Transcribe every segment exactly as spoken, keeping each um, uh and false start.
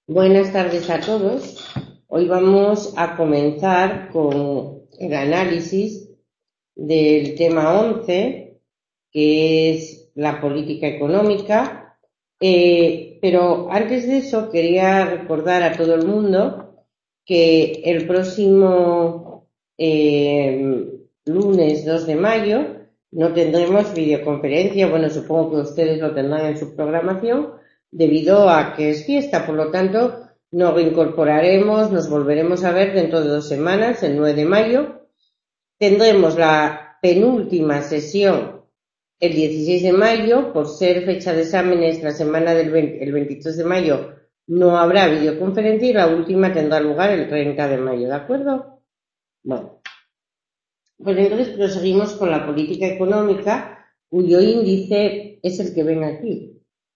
Buenas tardes a todos. Hoy vamos a comenzar con el análisis del tema once, que es la política económica. Eh, pero antes de eso quería recordar a todo el mundo que el próximo eh, lunes dos de mayo no tendremos videoconferencia. Bueno, supongo que ustedes lo tendrán en su programación, debido a que es fiesta, por lo tanto nos reincorporaremos, nos volveremos a ver dentro de dos semanas, el nueve de mayo. Tendremos la penúltima sesión el dieciséis de mayo, por ser fecha de exámenes la semana del veinte, el veintitrés de mayo no habrá videoconferencia y la última tendrá lugar el treinta de mayo, ¿de acuerdo? Bueno, pues entonces proseguimos con la política económica, cuyo índice es el que ven aquí.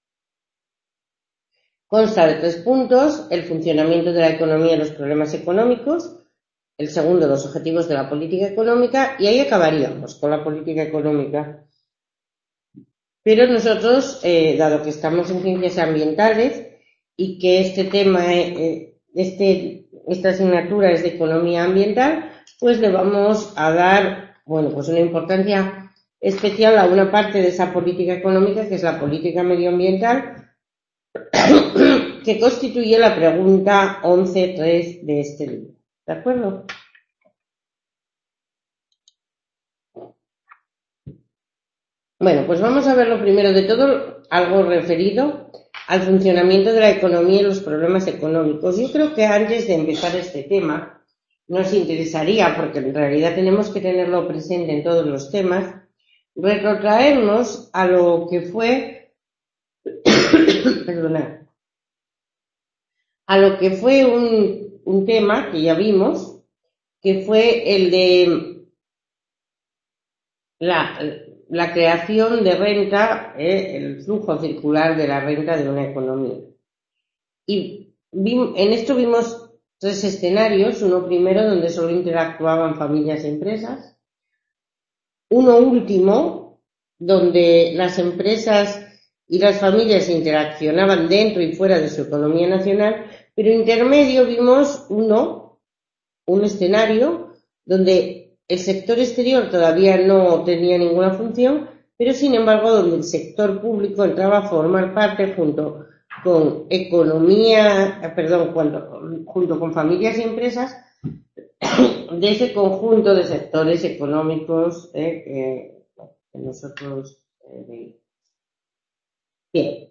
Consta de tres puntos: el funcionamiento de la economía y los problemas económicos, el segundo, los objetivos de la política económica, y ahí acabaríamos con la política económica. Pero nosotros, eh, dado que estamos en ciencias ambientales y que este tema, eh, este, esta asignatura es de economía ambiental, pues le vamos a dar, bueno, pues una importancia especial a una parte de esa política económica, que es la política medioambiental, que constituye la pregunta once punto tres de este libro. ¿De acuerdo? Bueno, pues vamos a ver lo primero de todo, algo referido al funcionamiento de la economía y los problemas económicos. Yo creo que antes de empezar este tema, nos interesaría, porque en realidad tenemos que tenerlo presente en todos los temas, retrotraernos a lo que fue, perdonad, a lo que fue un, un tema que ya vimos, que fue el de la, la creación de renta, eh, el flujo circular de la renta de una economía. Y vi, en esto vimos tres escenarios: uno primero donde solo interactuaban familias e empresas, uno último donde las empresas y las familias interaccionaban dentro y fuera de su economía nacional, pero intermedio vimos uno, un escenario donde el sector exterior todavía no tenía ninguna función, pero sin embargo donde el sector público entraba a formar parte junto con economía, perdón, cuando, junto con familias y empresas, de ese conjunto de sectores económicos eh, eh, que nosotros eh, veíamos. Bien.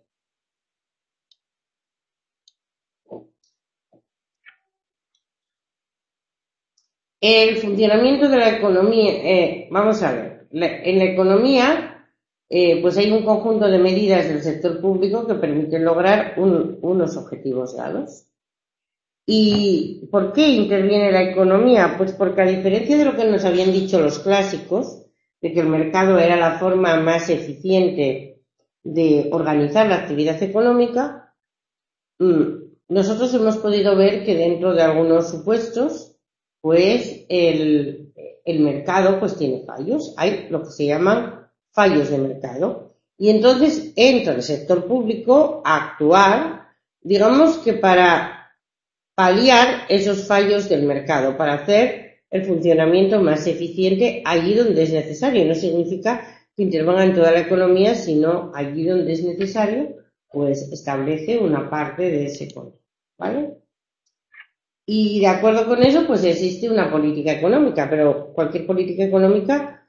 El funcionamiento de la economía, eh, vamos a ver, la, en la economía eh, pues hay un conjunto de medidas del sector público que permiten lograr un, unos objetivos dados. ¿Y por qué interviene la economía? Pues porque, a diferencia de lo que nos habían dicho los clásicos, de que el mercado era la forma más eficiente de organizar la actividad económica, nosotros hemos podido ver que dentro de algunos supuestos, pues el, el mercado pues tiene fallos, hay lo que se llaman fallos de mercado, y entonces entra el sector público a actuar, digamos que para paliar esos fallos del mercado, para hacer el funcionamiento más eficiente allí donde es necesario. No significa que intervenga en toda la economía, sino allí donde es necesario, pues establece una parte de ese control, ¿vale? Y de acuerdo con eso, pues existe una política económica, pero cualquier política económica,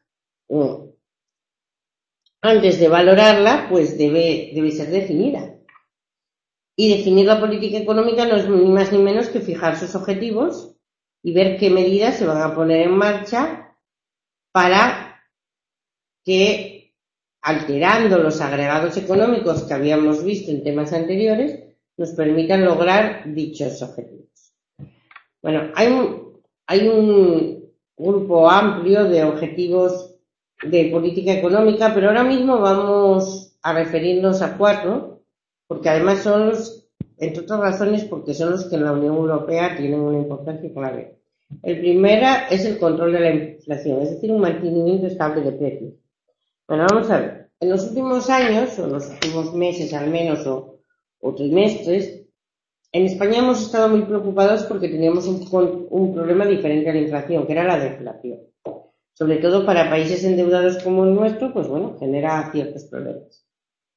antes de valorarla, pues debe, debe ser definida. Y definir la política económica no es ni más ni menos que fijar sus objetivos y ver qué medidas se van a poner en marcha para que, alterando los agregados económicos que habíamos visto en temas anteriores, nos permitan lograr dichos objetivos. Bueno, hay un, hay un grupo amplio de objetivos de política económica, pero ahora mismo vamos a referirnos a cuatro, porque además son los, entre otras razones, porque son los que en la Unión Europea tienen una importancia clave. El primero es el control de la inflación, es decir, un mantenimiento estable de precios. Bueno, vamos a ver. En los últimos años, o en los últimos meses al menos, o, o trimestres, En España hemos estado muy preocupados porque teníamos un, un problema diferente a la inflación, que era la deflación. Sobre todo para países endeudados como el nuestro, pues bueno, genera ciertos problemas.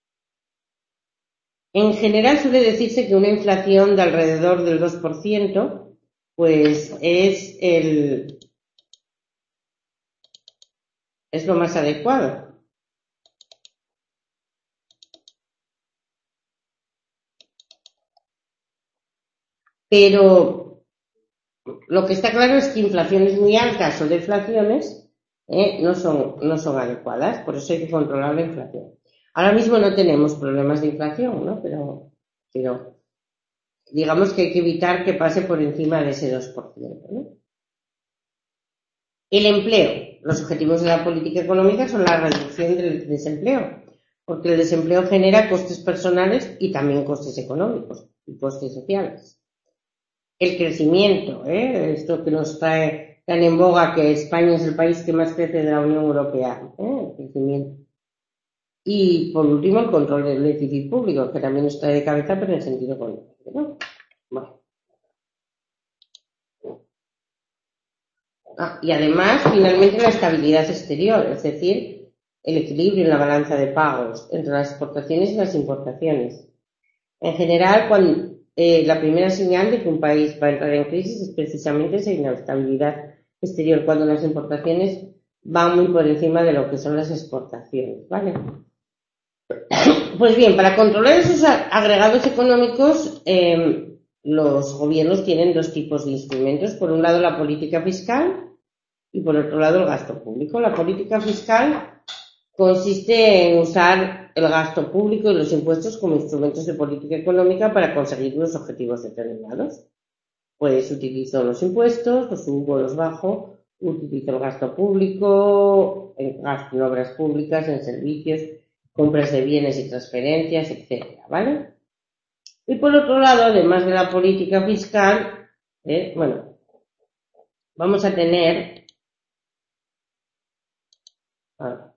En general suele decirse que una inflación de alrededor del dos por ciento, pues es el es lo más adecuado. Pero lo que está claro es que inflaciones muy altas o deflaciones eh, no son, no son adecuadas, por eso hay que controlar la inflación. Ahora mismo no tenemos problemas de inflación, ¿no? Pero, pero digamos que hay que evitar que pase por encima de ese dos por ciento, ¿no? El empleo. Los objetivos de la política económica son la reducción del desempleo, porque el desempleo genera costes personales y también costes económicos y costes sociales. El crecimiento, ¿eh? Esto que nos trae tan en boga que España es el país que más crece de la Unión Europea, ¿eh? El crecimiento. Y por último, el control del déficit público, que también nos trae de cabeza, pero en el sentido contrario, ¿no? Bueno. Ah, y además, finalmente, la estabilidad exterior, es decir, el equilibrio en la balanza de pagos entre las exportaciones y las importaciones. En general, cuando, eh, la primera señal de que un país va a entrar en crisis es precisamente esa inestabilidad exterior, cuando las importaciones van muy por encima de lo que son las exportaciones, ¿vale? Pues bien, para controlar esos agregados económicos, eh, los gobiernos tienen dos tipos de instrumentos. Por un lado, la política fiscal y por otro lado, el gasto público. La política fiscal consiste en usar el gasto público y los impuestos como instrumentos de política económica para conseguir unos objetivos determinados. Pues utilizo los impuestos, los subo, los bajo, utilizo el gasto público, en gasto en obras públicas, en servicios, compras de bienes y transferencias, etcétera, ¿vale? Y por otro lado, además de la política fiscal, eh, bueno, vamos a tener ah,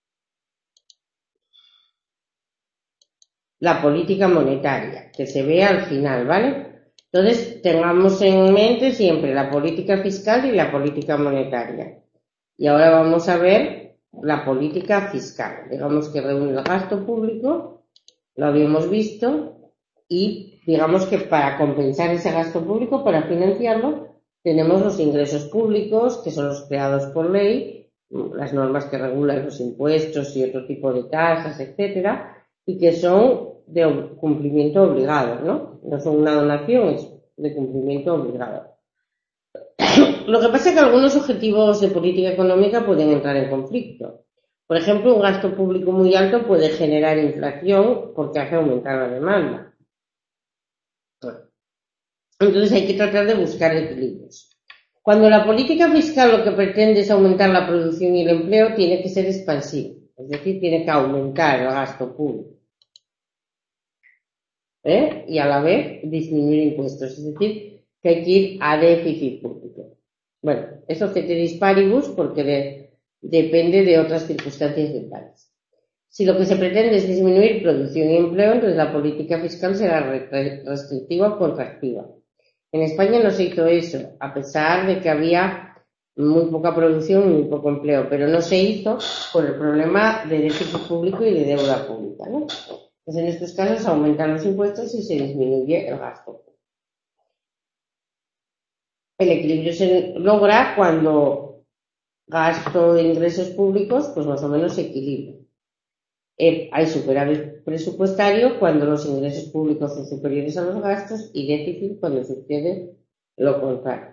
la política monetaria, que se ve al final, ¿vale? Entonces, tengamos en mente siempre la política fiscal y la política monetaria. Y ahora vamos a ver la política fiscal. Digamos que reúne el gasto público, lo habíamos visto, y digamos que para compensar ese gasto público, para financiarlo, tenemos los ingresos públicos, que son los creados por ley, las normas que regulan los impuestos y otro tipo de tasas, etcétera, y que son de cumplimiento obligado, ¿no? No son una donación, es de cumplimiento obligado. Lo que pasa es que algunos objetivos de política económica pueden entrar en conflicto. Por ejemplo, un gasto público muy alto puede generar inflación porque hace aumentar la demanda. Entonces hay que tratar de buscar equilibrios. Cuando la política fiscal lo que pretende es aumentar la producción y el empleo, tiene que ser expansivo, es decir, tiene que aumentar el gasto público. ¿Eh? Y a la vez disminuir impuestos, es decir, que hay que ir a déficit público. Bueno, eso ceteris paribus porque de, depende de otras circunstancias del país. Si lo que se pretende es disminuir producción y empleo, entonces la política fiscal será restrictiva o contractiva. En España no se hizo eso, a pesar de que había muy poca producción y muy poco empleo, pero no se hizo por el problema de déficit público y de deuda pública, ¿no? Pues en estos casos aumentan los impuestos y se disminuye el gasto. El equilibrio se logra cuando gasto de ingresos públicos, pues más o menos se equilibra. Eh, hay superávit presupuestario cuando los ingresos públicos son superiores a los gastos y déficit cuando sucede lo contrario.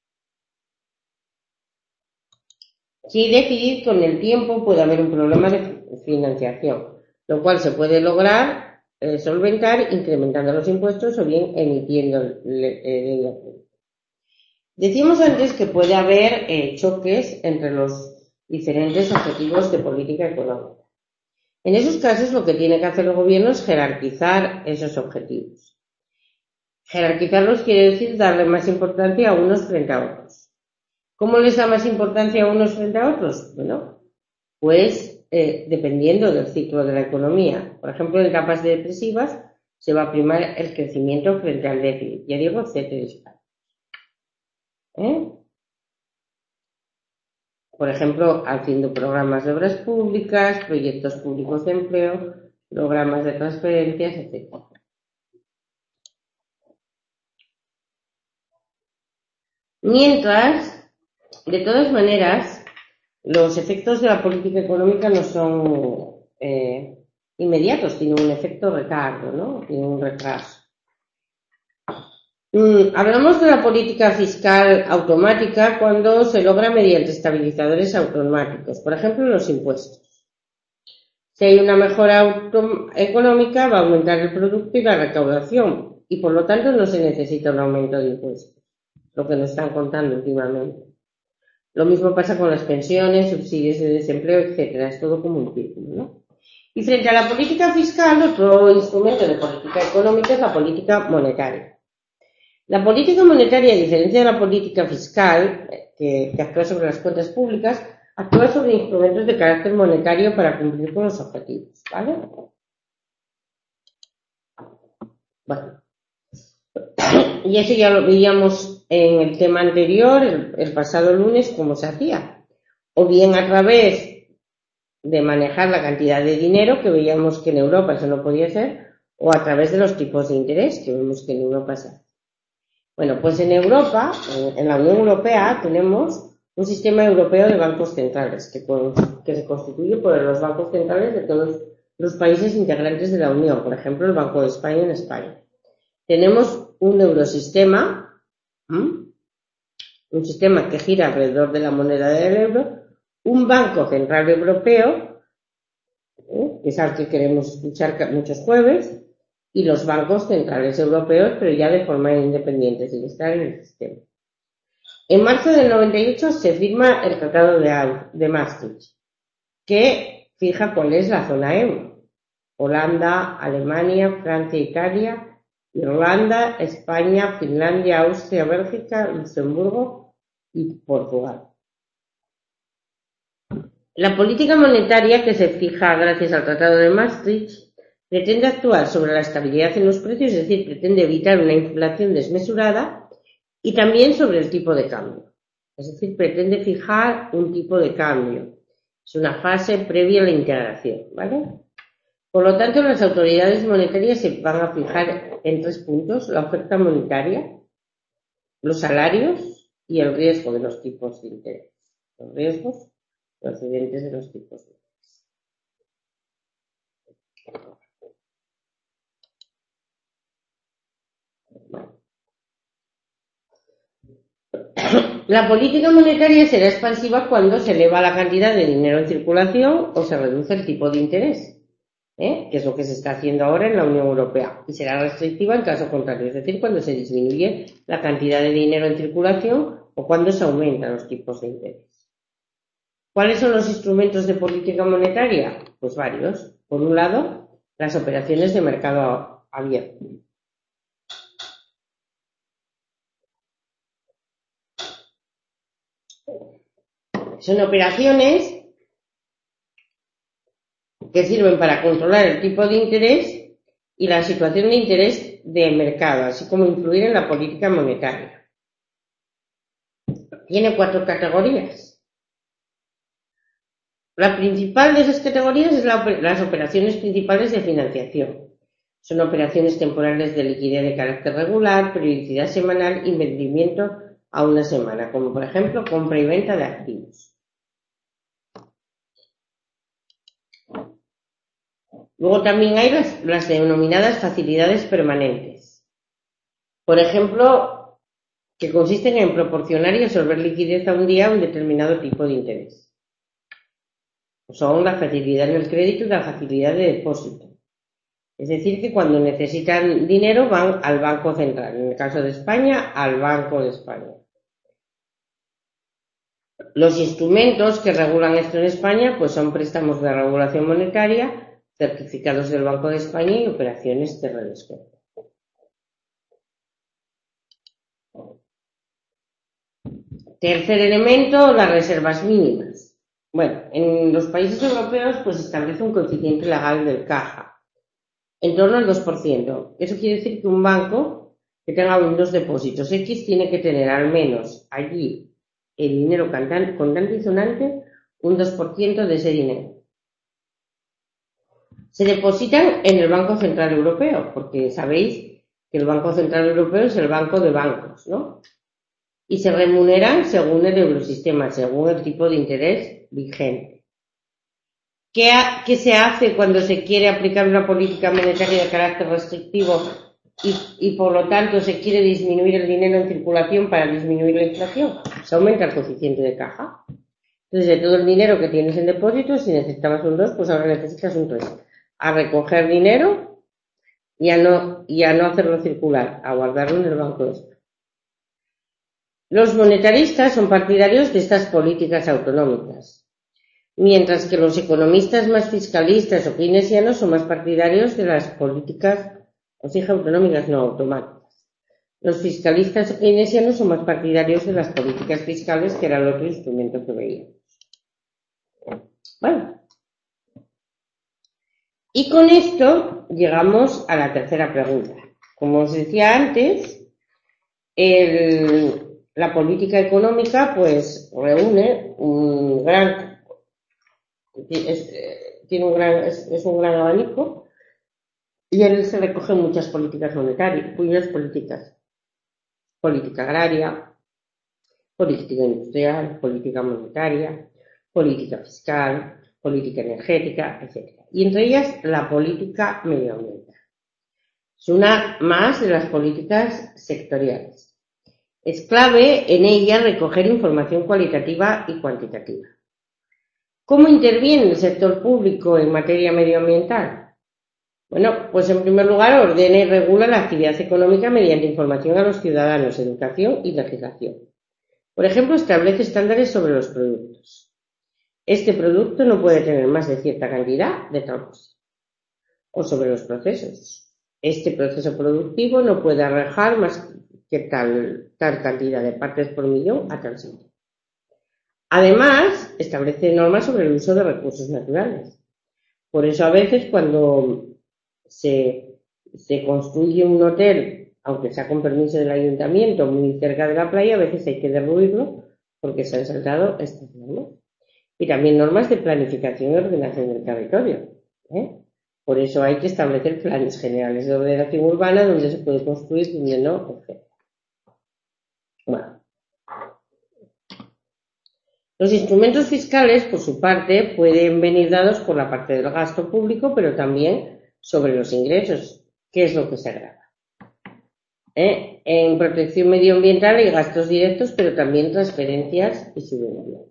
Si hay déficit, con el tiempo puede haber un problema de financiación, lo cual se puede lograr eh, solventar incrementando los impuestos o bien emitiendo deuda pública. Decíamos antes que puede haber eh, choques entre los diferentes objetivos de política económica. En esos casos lo que tiene que hacer el gobierno es jerarquizar esos objetivos. Jerarquizarlos quiere decir darle más importancia a unos frente a otros. ¿Cómo les da más importancia a unos frente a otros? Bueno, pues eh, dependiendo del ciclo de la economía. Por ejemplo, en etapas depresivas se va a primar el crecimiento frente al déficit. Ya digo, C T de España. ¿Eh? Por ejemplo, haciendo programas de obras públicas, proyectos públicos de empleo, programas de transferencias, etcétera. Mientras, de todas maneras, los efectos de la política económica no son eh, inmediatos, tienen un efecto retardo, ¿no? Tienen un retraso. Mm, hablamos de la política fiscal automática cuando se logra mediante estabilizadores automáticos, por ejemplo, los impuestos. Si hay una mejora económica, va a aumentar el producto y la recaudación, y por lo tanto no se necesita un aumento de impuestos, lo que nos están contando últimamente. Lo mismo pasa con las pensiones, subsidios de desempleo, etcétera. Es todo como un círculo, ¿no? Y frente a la política fiscal, otro instrumento de política económica es la política monetaria. La política monetaria, a diferencia de la política fiscal, que, que actúa sobre las cuentas públicas, actúa sobre instrumentos de carácter monetario para cumplir con los objetivos, ¿vale? Bueno. Y eso ya lo veíamos en el tema anterior, el, el pasado lunes, cómo se hacía. O bien a través de manejar la cantidad de dinero, que veíamos que en Europa eso no podía ser, o a través de los tipos de interés, que vemos que en Europa se hace. Bueno, pues en Europa, en la Unión Europea, tenemos un sistema europeo de bancos centrales, que, que se constituye por los bancos centrales de todos los países integrantes de la Unión, por ejemplo, el Banco de España en España. Tenemos un eurosistema, ¿m? un sistema que gira alrededor de la moneda del euro, un Banco Central Europeo, ¿eh? que es al que queremos escuchar muchos jueves, y los bancos centrales europeos, pero ya de forma independiente, sin estar en el sistema. En marzo del noventa y ocho se firma el Tratado de, de Maastricht, que fija cuál es la zona euro. Holanda, Alemania, Francia, Italia, Irlanda, España, Finlandia, Austria, Bélgica, Luxemburgo y Portugal. La política monetaria que se fija gracias al Tratado de Maastricht pretende actuar sobre la estabilidad en los precios, es decir, pretende evitar una inflación desmesurada, y también sobre el tipo de cambio. Es decir, pretende fijar un tipo de cambio. Es una fase previa a la integración, ¿vale? Por lo tanto, las autoridades monetarias se van a fijar en tres puntos: la oferta monetaria, los salarios y el riesgo de los tipos de interés. Los riesgos procedentes de los tipos de interés. La política monetaria será expansiva cuando se eleva la cantidad de dinero en circulación o se reduce el tipo de interés, ¿eh? que es lo que se está haciendo ahora en la Unión Europea, y será restrictiva en caso contrario, es decir, cuando se disminuye la cantidad de dinero en circulación o cuando se aumentan los tipos de interés. ¿Cuáles son los instrumentos de política monetaria? Pues varios. Por un lado, las operaciones de mercado abierto. Son operaciones que sirven para controlar el tipo de interés y la situación de interés del mercado, así como influir en la política monetaria. Tiene cuatro categorías. La principal de esas categorías es la, las operaciones principales de financiación. Son operaciones temporales de liquidez de carácter regular, periodicidad semanal y vendimiento a una semana, como por ejemplo compra y venta de activos. Luego también hay las, las denominadas facilidades permanentes. Por ejemplo, que consisten en proporcionar y absorber liquidez a un día a un determinado tipo de interés. Son la facilidad en el crédito y la facilidad de depósito. Es decir, que cuando necesitan dinero van al Banco Central, en el caso de España, al Banco de España. Los instrumentos que regulan esto en España pues son préstamos de regulación monetaria, certificados del Banco de España y operaciones de redescuento. Tercer elemento, las reservas mínimas. Bueno, en los países europeos pues se establece un coeficiente legal del caja. en torno al dos por ciento. Eso quiere decir que un banco que tenga unos depósitos X tiene que tener al menos allí el dinero contante y sonante, un dos por ciento de ese dinero. Se depositan en el Banco Central Europeo, porque sabéis que el Banco Central Europeo es el banco de bancos, ¿no? Y se remuneran según el eurosistema, según el tipo de interés vigente. ¿Qué, ha, ¿Qué se hace cuando se quiere aplicar una política monetaria de carácter restrictivo y, y por lo tanto se quiere disminuir el dinero en circulación para disminuir la inflación? Se aumenta el coeficiente de caja. Entonces, de todo el dinero que tienes en depósito, si necesitabas un dos, pues ahora necesitas un tres. A recoger dinero y a no, y a no hacerlo circular, a guardarlo en el banco este. Los monetaristas son partidarios de estas políticas autonómicas, mientras que los economistas más fiscalistas o keynesianos son más partidarios de las políticas, os dije autonómicas, no automáticas. Los fiscalistas o keynesianos son más partidarios de las políticas fiscales, que era el otro instrumento que veíamos. Bueno. Y con esto llegamos a la tercera pregunta. Como os decía antes, el... La política económica, pues, reúne un gran, es, tiene un gran, es, es un gran abanico, y en él se recogen muchas políticas monetarias, muchas políticas, política agraria, política industrial, política monetaria, política fiscal, política energética, etcétera. Y entre ellas, la política medioambiental. Es una más de las políticas sectoriales. Es clave en ella recoger información cualitativa y cuantitativa. ¿Cómo interviene el sector público en materia medioambiental? Bueno, pues en primer lugar ordena y regula la actividad económica mediante información a los ciudadanos, educación y legislación. Por ejemplo, establece estándares sobre los productos. Este producto no puede tener más de cierta cantidad de tal cosa. O sobre los procesos. Este proceso productivo no puede arrojar más que tal, tal cantidad de partes por millón a tal sitio. Además, establece normas sobre el uso de recursos naturales. Por eso a veces cuando se, se construye un hotel, aunque sea con permiso del ayuntamiento, muy cerca de la playa, a veces hay que derruirlo porque se han saltado estas normas. Y también normas de planificación y ordenación del territorio, ¿eh? Por eso hay que establecer planes generales de ordenación urbana donde se puede construir, donde no, etcétera. Bueno. Los instrumentos fiscales, por su parte, pueden venir dados por la parte del gasto público, pero también sobre los ingresos, que es lo que se grava. ¿Eh? En protección medioambiental hay gastos directos, pero también transferencias y subvenciones.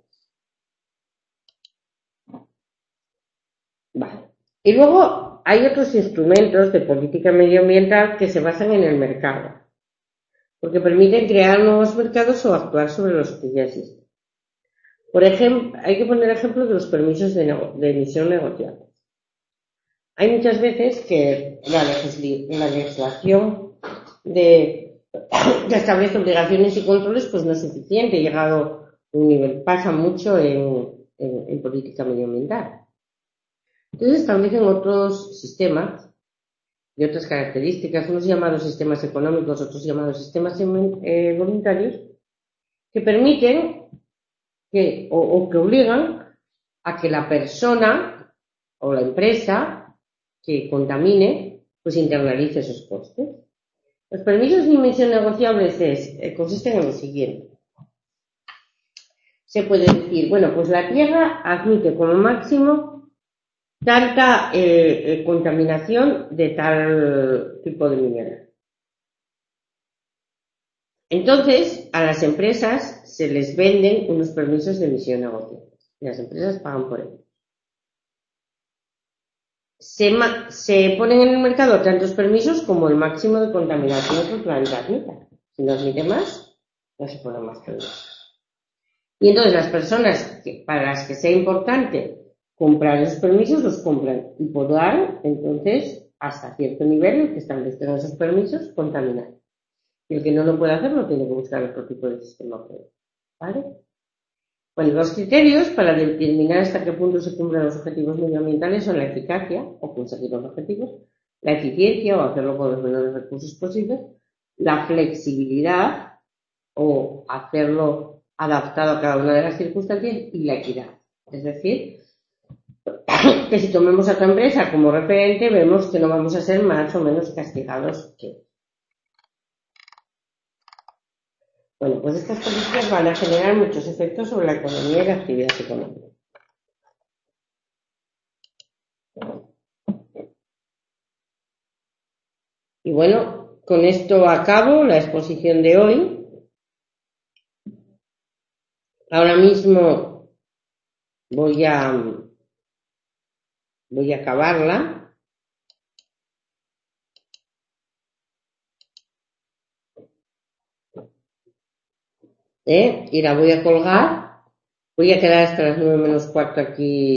Vale. Y luego hay otros instrumentos de política medioambiental que se basan en el mercado, porque permiten crear nuevos mercados o actuar sobre los que ya existen. Por ejemplo, hay que poner ejemplos de los permisos de, de emisión negociables. Hay muchas veces que la, la legislación de, que establece obligaciones y controles pues no es suficiente, llegado a un nivel, pasa mucho en, en, en política medioambiental. Entonces establecen otros sistemas de otras características, unos llamados sistemas económicos, otros llamados sistemas eh, voluntarios, que permiten que, o, o que obligan a que la persona o la empresa que contamine, pues internalice esos costes. Los permisos de emisión negociables es, eh, consisten en lo siguiente. Se puede decir, bueno, pues la Tierra admite como máximo tanta eh, eh, contaminación de tal tipo de mineral. Entonces, a las empresas se les venden unos permisos de emisión negociables y las empresas pagan por ello. Se, se ponen en el mercado tantos permisos como el máximo de contaminación que el planeta admita. Si no admite más, no se ponen más permisos. Y entonces las personas que, para las que sea importante comprar esos permisos, los compran y podrán, entonces, hasta cierto nivel, el que establezcan esos permisos, contaminar. Y el que no lo puede hacer, no tiene que buscar otro tipo de sistema. ¿Vale? Bueno, los criterios para determinar hasta qué punto se cumplen los objetivos medioambientales son la eficacia, o conseguir los objetivos, la eficiencia o hacerlo con los menores recursos posibles, la flexibilidad o hacerlo adaptado a cada una de las circunstancias y la equidad. Es decir, que si tomemos a tu empresa como referente, vemos que no vamos a ser más o menos castigados que. Bueno, pues estas políticas van a generar muchos efectos sobre la economía y la actividad económica. Y bueno, con esto acabo la exposición de hoy. Ahora mismo voy a voy a acabarla. ¿eh? Y la voy a colgar. Voy a quedar hasta las nueve menos cuarto aquí